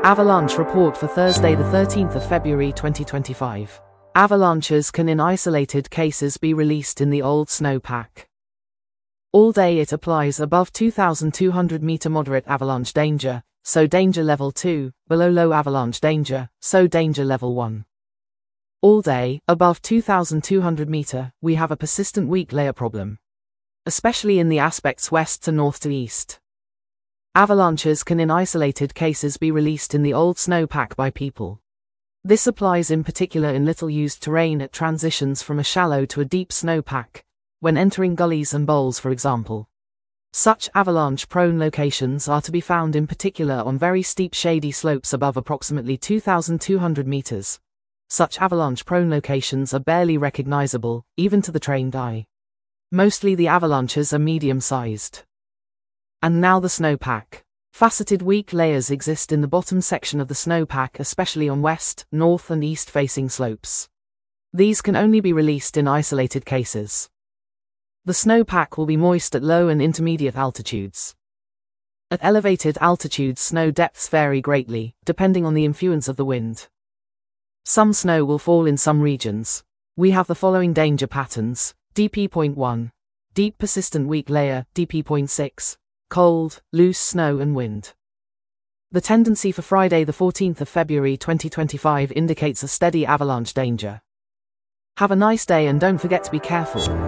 Avalanche report for Thursday the 13th of February 2025. Avalanches can in isolated cases be released in the old snowpack. All day it applies above 2,200 meter moderate avalanche danger, so danger level 2, below low avalanche danger, so danger level 1. All day, above 2,200 meter, we have a persistent weak layer problem, especially in the aspects west to north to east. Avalanches can in isolated cases be released in the old snowpack by people. This applies in particular in little used terrain at transitions from a shallow to a deep snowpack, when entering gullies and bowls for example. Such avalanche-prone locations are to be found in particular on very steep shady slopes above approximately 2,200 meters. Such avalanche-prone locations are barely recognizable, even to the trained eye. Mostly the avalanches are medium-sized. And now the snowpack. Faceted weak layers exist in the bottom section of the snowpack, especially on west, north and east-facing slopes. These can only be released in isolated cases. The snowpack will be moist at low and intermediate altitudes. At elevated altitudes, snow depths vary greatly, depending on the influence of the wind. Some snow will fall in some regions. We have the following danger patterns: DP.1, deep persistent weak layer, DP.6, cold, loose snow and wind. The tendency for Friday the 14th of February 2025 indicates a steady avalanche danger. Have a nice day and don't forget to be careful.